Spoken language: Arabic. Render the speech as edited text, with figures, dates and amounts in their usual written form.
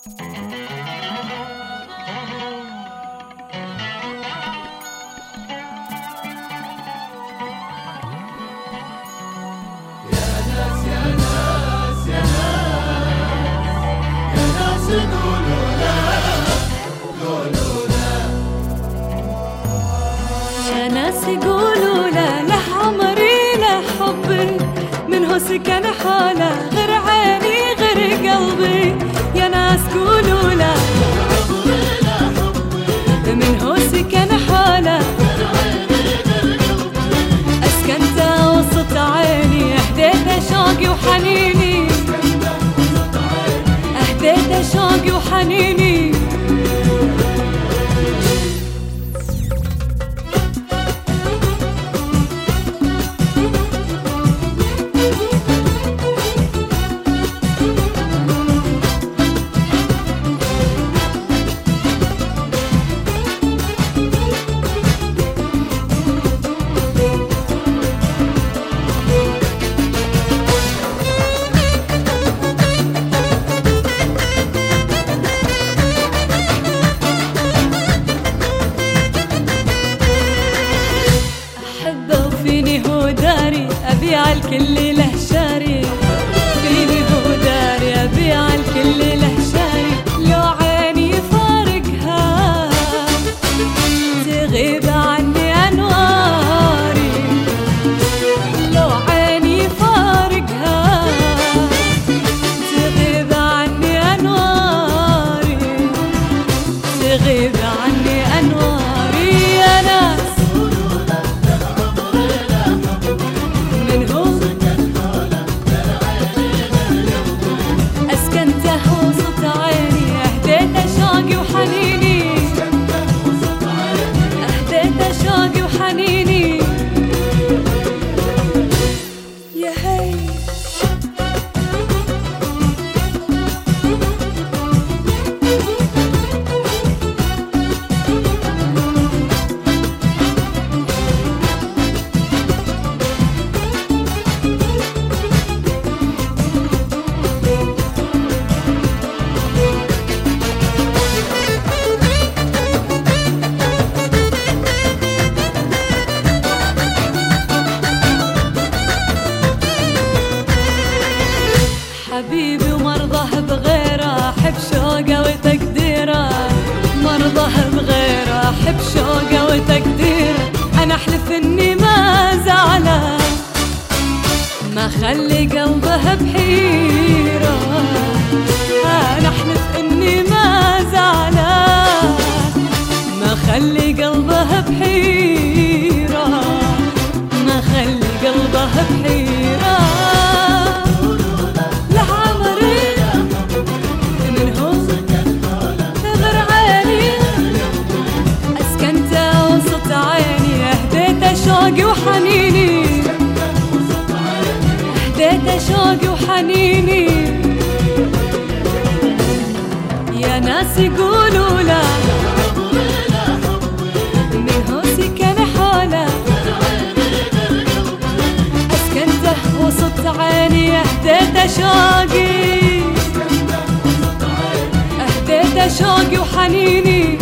يا ناس يقولوا لا لعمري لا حبي من هو سكن حاله غير عيني غير قلبي. يا ناس قولوا لا من هو سكن حاله أسكنت وسط عيني أهديت شوقي وحنيني أهديت شوقي وحنيني. أبيع الكل له شاري فيني هو داري أبيع الكل له شاري. لو عيني فارقها تغيب عني أنواري لو عيني فارقها تغيب عني أنواري تغيب عني أنواري. يا ناس حبيبي ومرضه بغيره أحب شوقه وتقديره مرضه بغيره أحب شوقه وتقديره. أنا أحلف إني ما زعله ما خلي قلبه بحيره أنا أحلف إني ما زعله ما خلي قلبه بحيره ما خلي قلبه بحيره. شوقي وحنيني اهديت شوقي وحنيني. يا ناس يقولوا لا من هو سكن حاله أسكنته وسط عيني اهديت شوقي اهديت شوقي وحنيني.